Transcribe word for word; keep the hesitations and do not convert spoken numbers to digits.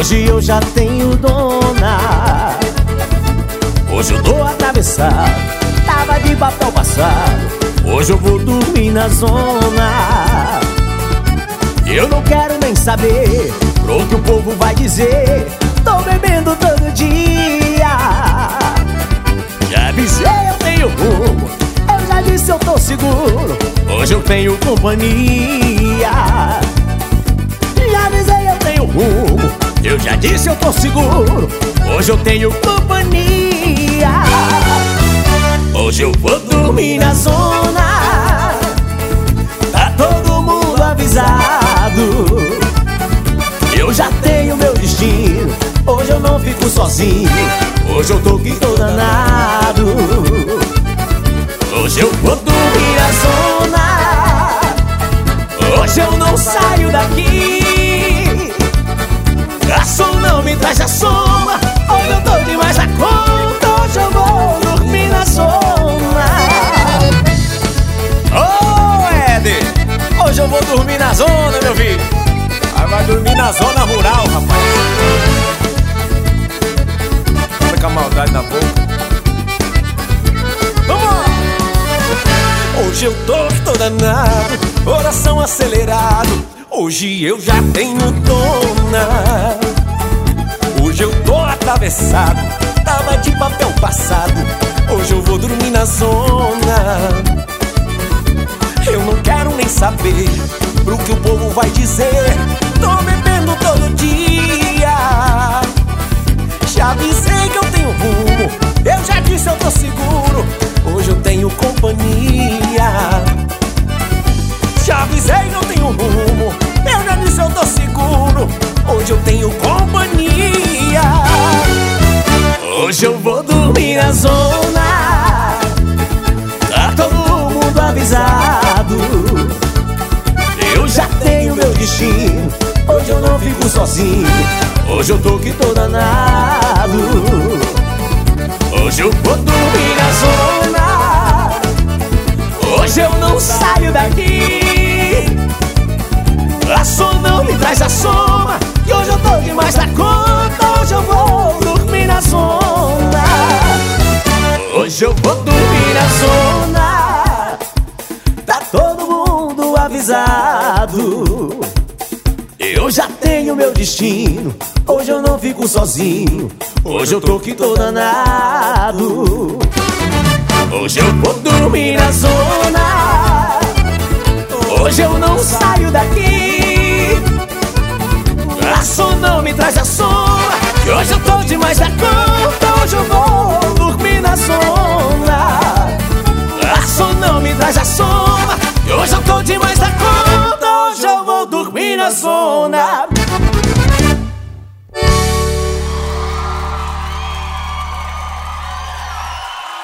Hoje eu já tenho dona. Hoje eu tô atravessado, tava de papel passado. Hoje eu vou dormir na zona. Eu não quero nem saber pro que o povo vai dizer. Tô bebendo todo dia. Já avisei, eu tenho rumo. Eu já disse, eu tô seguro. Hoje eu tenho companhia. Já avisei, eu tenho rumo. Eu já disse, eu tô seguro. Hoje eu tenho companhia. Hoje eu vou dormir na zona. Tá todo mundo avisado. Eu já tenho meu destino. Hoje eu não fico sozinho. Hoje eu tô que tô danado. Hoje eu vou dormir na zona. Hoje eu não saio daqui. Garçom, não me traz a soma. Hoje eu tô demais da conta. Hoje eu vou dormir na zona. Ô, oh, Ed, hoje eu vou dormir na zona, meu filho. Aí vai dormir na zona rural, rapaz. Olha com a maldade na boca. Vamos! Hoje eu tô, tô danado, coração acelerado. Hoje eu já tenho dona. Hoje eu tô atravessado, tava de papel passado. Hoje eu vou dormir na zona. Eu não quero nem saber pro que o povo vai dizer. Tô bebendo todo dia. Já avisei que eu tenho rumo. Eu já disse, eu tô seguro. Hoje eu tenho companhia. Já avisei, não tenho rumo. Eu já disse, eu tô seguro. Hoje eu tenho companhia. Hoje eu vou dormir na zona. Tá todo mundo avisado. Eu já tenho meu destino. Hoje eu não fico sozinho. Hoje eu tô que tô danado. Hoje eu vou dormir na zona. Hoje eu não saio daqui. Garçom, não me traz a soma. Que hoje eu tô demais da conta. Hoje eu vou dormir na zona. Hoje eu vou dormir na zona. Tá todo mundo avisado. Eu já tenho meu destino. Hoje eu não fico sozinho. Hoje eu tô que tô danado. Hoje eu vou dormir na zona. Hoje eu não saio daqui. Garçom, não me traz a soma. Que hoje eu tô demais da conta. Hoje eu vou dormir na zona. Garçom, não me traz a soma. Que hoje eu tô demais da conta. Hoje eu vou dormir na zona.